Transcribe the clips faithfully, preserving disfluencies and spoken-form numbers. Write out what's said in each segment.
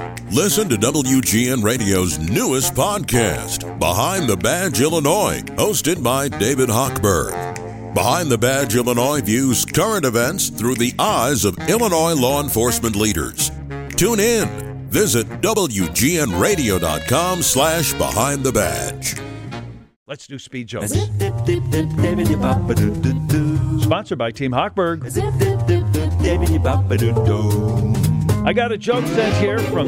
Listen to W G N Radio's newest podcast, Behind the Badge Illinois, hosted by David Hochberg. Behind the Badge Illinois views current events through the eyes of Illinois law enforcement leaders. Tune in. Visit W G N radio dot com slash behind the badge. Let's do speed jokes. Sponsored by Team Hochberg. I got a joke sent here from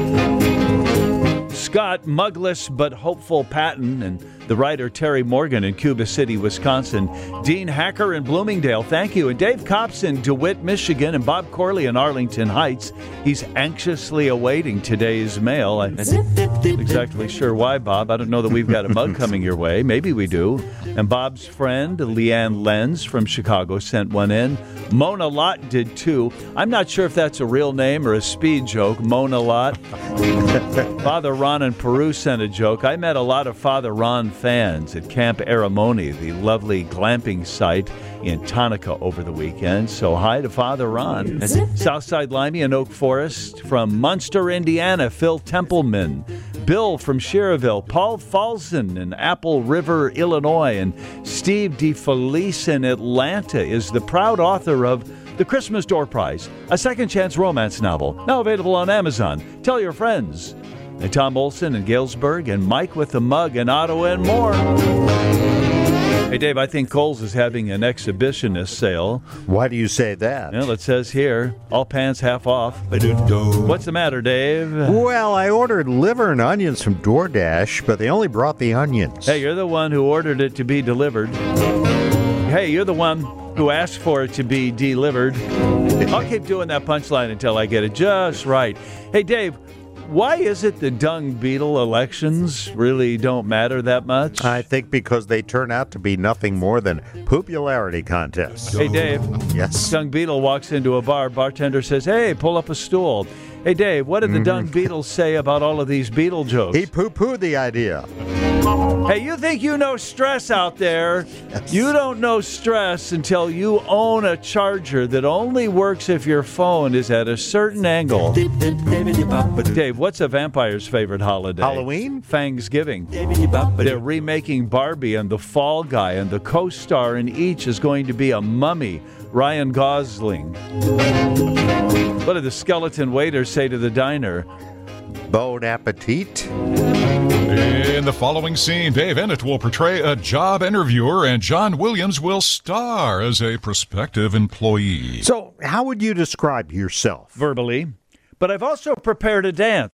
Scott Mugless but Hopeful Patton and the writer Terry Morgan in Cuba City, Wisconsin. Dean Hacker in Bloomingdale, thank you. And Dave Copps in DeWitt, Michigan. And Bob Corley in Arlington Heights. He's anxiously awaiting today's mail. I'm not exactly sure why, Bob. I don't know that we've got a mug coming your way. Maybe we do. And Bob's friend, Leanne Lenz from Chicago, sent one in. Mona Lott did too. I'm not sure if that's a real name or a speed joke. Mona Lott. Father Ron in Peru sent a joke. I met a lot of Father Ron fans at Camp Aramoni, the lovely glamping site in Tonka over the weekend. So hi to Father Ron. Southside Limey and Oak Forest. From Munster, Indiana, Phil Templeman. Bill from Schererville. Paul Falson in Apple River, Illinois. And Steve DeFelice in Atlanta is the proud author of The Christmas Door Prize, a second chance romance novel, now available on Amazon. Tell your friends. And Tom Olson in Galesburg, and Mike with the mug in Ottawa, and more. Hey, Dave, I think Kohl's is having an exhibitionist sale. Why do you say that? Well, it says here, all pants half off. What's the matter, Dave? Well, I ordered liver and onions from DoorDash, but they only brought the onions. Hey, you're the one who ordered it to be delivered. Hey, you're the one who asked for it to be delivered. I'll keep doing that punchline until I get it just right. Hey, Dave, why is it the dung beetle elections really don't matter that much? I think because they turn out to be nothing more than popularity contests. Hey, Dave. Yes? Dung beetle walks into a bar. Bartender says, hey, pull up a stool. Hey, Dave, what did the dung beetle say about all of these beetle jokes? He poo-pooed the idea. Hey, you think you know stress out there? Yes. You don't know stress until you own a charger that only works if your phone is at a certain angle. Dave, what's a vampire's favorite holiday? Halloween? Thanksgiving. They're remaking Barbie and the Fall Guy, and the co-star in each is going to be a mummy, Ryan Gosling. What did the skeleton waiter say to the diner? Bon appetit. In the following scene, Dave Ennett will portray a job interviewer and John Williams will star as a prospective employee. So, how would you describe yourself? Verbally. But I've also prepared a dance.